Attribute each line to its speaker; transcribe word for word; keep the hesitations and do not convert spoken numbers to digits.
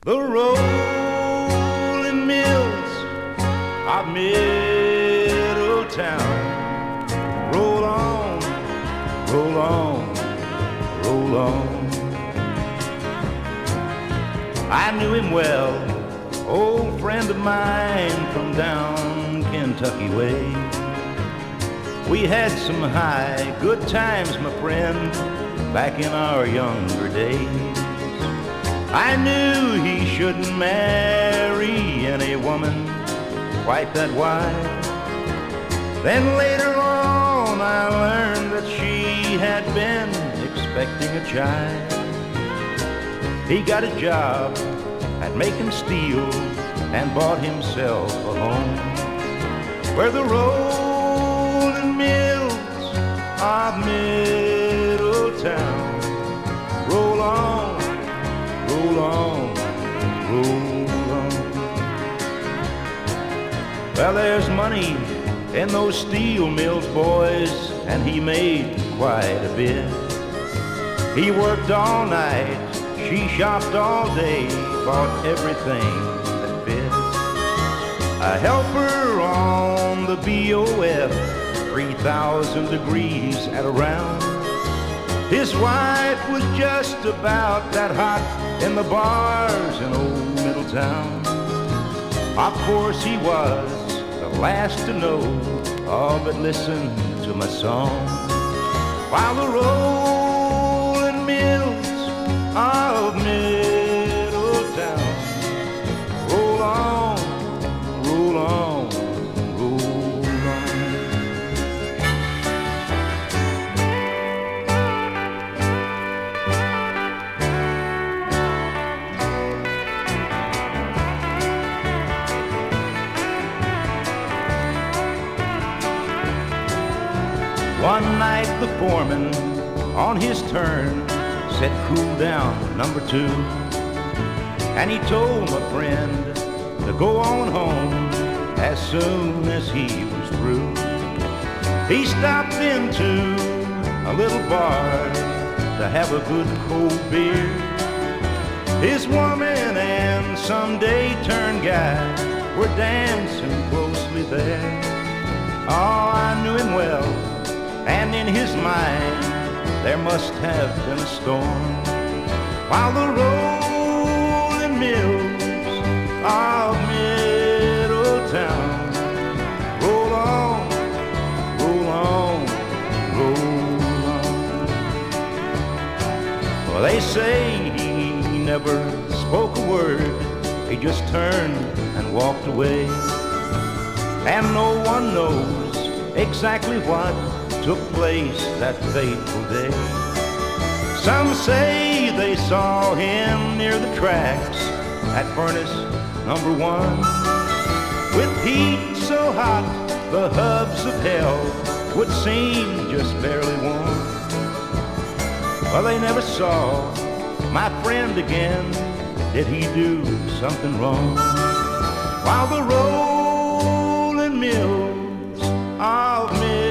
Speaker 1: The rolling mills of Middletown roll on, roll on, roll on. I knew him well, old friend of mine from down Kentucky way. We had some high, good times, my friend, back in our younger days. I knew he shouldn't marry any woman quite that wild. Then later on I learned that she had been expecting a child. He got a job at making steel and bought himself a home where the rolling mills of Middletown roll on, roll on, roll on. Well, there's money in those steel mills, boys, and he made quite a bit. He worked all night, she shopped all day, bought everything that fit. A helper on the B O F, three thousand degrees at around. His wife was just about that hot in the bars in old Middletown. Of course he was the last to know, oh, but listen to my song. While the rolling mills of Middletown roll on, roll on, roll on. One night the foreman on his turn said, cool down, number two. And he told my friend to go on home as soon as he was through. He stopped into a little bar to have a good cold beer. His woman and some day-turned guy were dancing closely there. Oh, I knew him well, and in his mind there must have been a storm. While the rolling mills of Middletown roll on, roll on, roll on. Well, they say he never spoke a word, he just turned and walked away. And no one knows exactly what took place that fateful day. Some say they saw him near the tracks at furnace number one, with heat so hot the hubs of hell would seem just barely warm. Well, they never saw my friend again. Did he do something wrong? While the rolling mills of Middletown